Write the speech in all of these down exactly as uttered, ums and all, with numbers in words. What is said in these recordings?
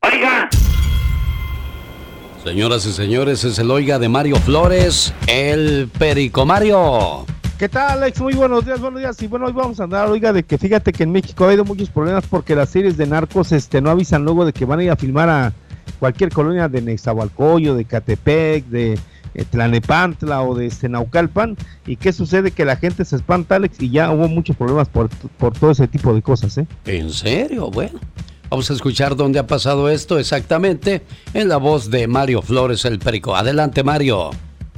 Oiga. Señoras y señores, es el Oiga de Mario Flores, el Perico. Mario. ¿Qué tal, Alex? Muy buenos días, buenos días. Y bueno, hoy vamos a andar, oiga, de que fíjate que en México ha habido muchos problemas porque las series de narcos este, no avisan luego de que van a ir a filmar a cualquier colonia de Nezahualcóyotl, de Catepec, de eh, Tlalnepantla o de Naucalpan. ¿Y qué sucede? Que la gente se espanta, Alex, y ya hubo muchos problemas por, por todo ese tipo de cosas, ¿eh? ¿En serio? Bueno, vamos a escuchar dónde ha pasado esto exactamente en la voz de Mario Flores, el Perico. Adelante, Mario.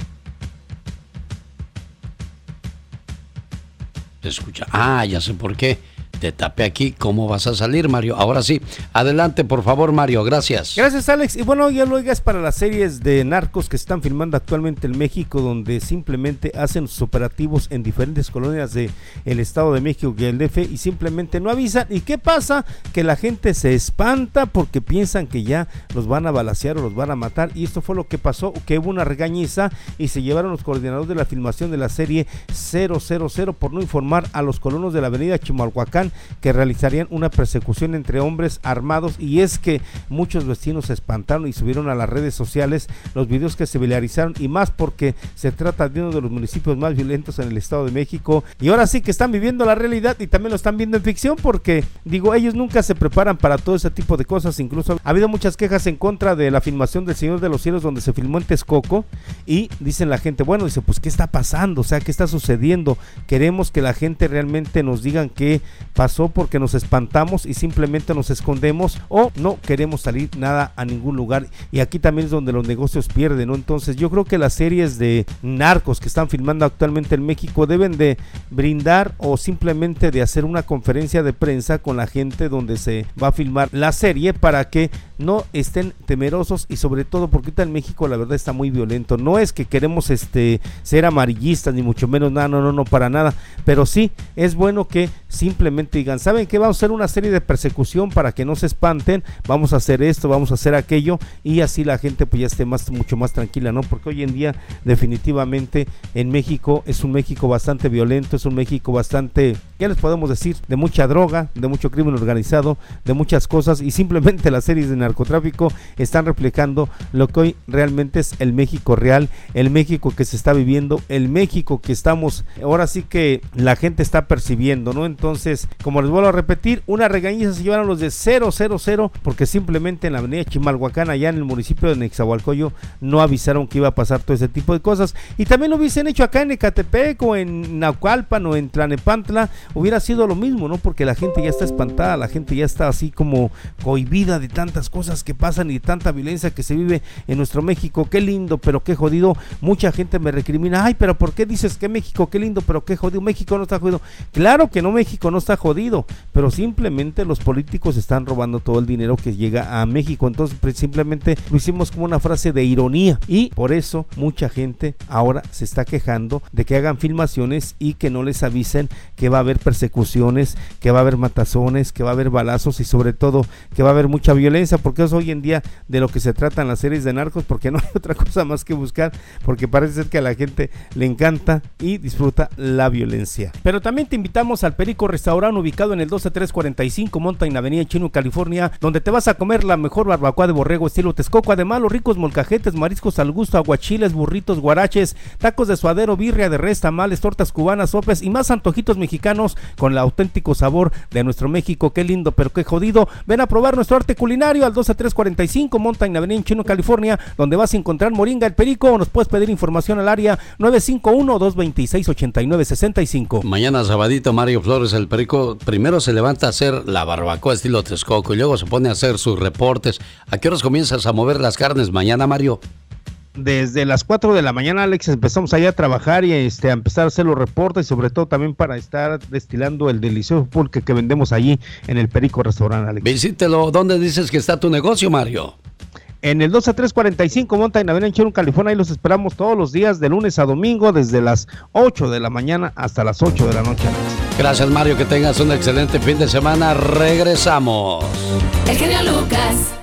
Se escucha. Ah, ya sé por qué. Te tapé aquí. ¿Cómo vas a salir, Mario? Ahora sí. Adelante, por favor, Mario. Gracias. Gracias, Alex. Y bueno, ya lo oigas para las series de narcos que están filmando actualmente en México, donde simplemente hacen sus operativos en diferentes colonias del Estado de México y el D F y simplemente no avisan. ¿Y qué pasa? Que la gente se espanta porque piensan que ya los van a balacear o los van a matar. Y esto fue lo que pasó, que hubo una regañiza y se llevaron los coordinadores de la filmación de la serie cero cero cero por no informar a los colonos de la avenida Chimalhuacán que realizarían una persecución entre hombres armados. Y es que muchos vecinos se espantaron y subieron a las redes sociales los videos que se viralizaron, y más porque se trata de uno de los municipios más violentos en el Estado de México, y ahora sí que están viviendo la realidad y también lo están viendo en ficción, porque digo, ellos nunca se preparan para todo ese tipo de cosas. Incluso ha habido muchas quejas en contra de la filmación del Señor de los Cielos, donde se filmó en Texcoco, y dicen la gente, bueno, dice, pues ¿qué está pasando? O sea, ¿qué está sucediendo? Queremos que la gente realmente nos digan qué pasó, porque nos espantamos y simplemente nos escondemos o no queremos salir nada a ningún lugar, y aquí también es donde los negocios pierden, ¿no? Entonces yo creo que las series de narcos que están filmando actualmente en México deben de brindar o simplemente de hacer una conferencia de prensa con la gente donde se va a filmar la serie para que no estén temerosos, y sobre todo porque ahorita en México la verdad está muy violento. No es que queremos este ser amarillistas ni mucho menos nada, no, no, no, para nada, pero sí es bueno que simplemente digan, ¿saben qué? Vamos a hacer una serie de persecución para que no se espanten, vamos a hacer esto, vamos a hacer aquello, y así la gente pues ya esté más, mucho más tranquila, ¿no? Porque hoy en día definitivamente en México es un México bastante violento, es un México bastante, ¿qué les podemos decir? De mucha droga, de mucho crimen organizado, de muchas cosas, y simplemente las series de narcotráfico están reflejando lo que hoy realmente es el México real, el México que se está viviendo, el México que estamos, ahora sí que la gente está percibiendo, ¿no? Entonces, como les vuelvo a repetir, una regañiza se llevaron los de cero cero cero porque simplemente en la avenida Chimalhuacán, allá en el municipio de Nezahualcóyotl, no avisaron que iba a pasar todo ese tipo de cosas. Y también lo hubiesen hecho acá en Ecatepec o en Naucalpan o en Tlalnepantla, hubiera sido lo mismo, ¿no? Porque la gente ya está espantada, la gente ya está así como cohibida de tantas cosas que pasan y de tanta violencia que se vive en nuestro México. Qué lindo, pero qué jodido. Mucha gente me recrimina, ay, pero ¿por qué dices que México, qué lindo, pero qué jodido? México no está jodido. Claro que no, México no está jodido, pero simplemente los políticos están robando todo el dinero que llega a México. Entonces pues, simplemente lo hicimos como una frase de ironía, y por eso mucha gente ahora se está quejando de que hagan filmaciones y que no les avisen que va a haber persecuciones, que va a haber matazones, que va a haber balazos y sobre todo que va a haber mucha violencia, porque es hoy en día de lo que se tratan las series de narcos, porque no hay otra cosa más que buscar, porque parece ser que a la gente le encanta y disfruta la violencia. Pero también te invitamos al Perico Restaurante, ubicado en el doce tres cuarenta y cinco Mountain Avenida Chino, California, donde te vas a comer la mejor barbacoa de borrego estilo Texcoco, además los ricos molcajetes, mariscos al gusto, aguachiles, burritos, guaraches, tacos de suadero, birria de res, tamales, tortas cubanas, sopes y más antojitos mexicanos con el auténtico sabor de nuestro México. Qué lindo, pero qué jodido. Ven a probar nuestro arte culinario al doce tres cuarenta y cinco Mountain Avenida Chino, California, donde vas a encontrar Moringa el Perico, o nos puedes pedir información al área nueve cinco uno, dos dos seis, ocho nueve seis cinco. Mañana sabadito, Mario Flores el Perico primero se levanta a hacer la barbacoa estilo Texcoco y luego se pone a hacer sus reportes. ¿A qué horas comienzas a mover las carnes mañana, Mario? Desde las cuatro de la mañana, Alex, empezamos allá a trabajar y este, a empezar a hacer los reportes, y sobre todo también para estar destilando el delicioso pulque que vendemos allí en el Perico Restaurante, Alex. Visítelo. ¿Dónde dices que está tu negocio, Mario? En el doce tres cuarenta y cinco Mountain Avenida en Chino, California. Ahí los esperamos todos los días de lunes a domingo, desde las ocho de la mañana hasta las ocho de la noche, Alex. Gracias, Mario, que tengas un excelente fin de semana. Regresamos. El genio Lucas.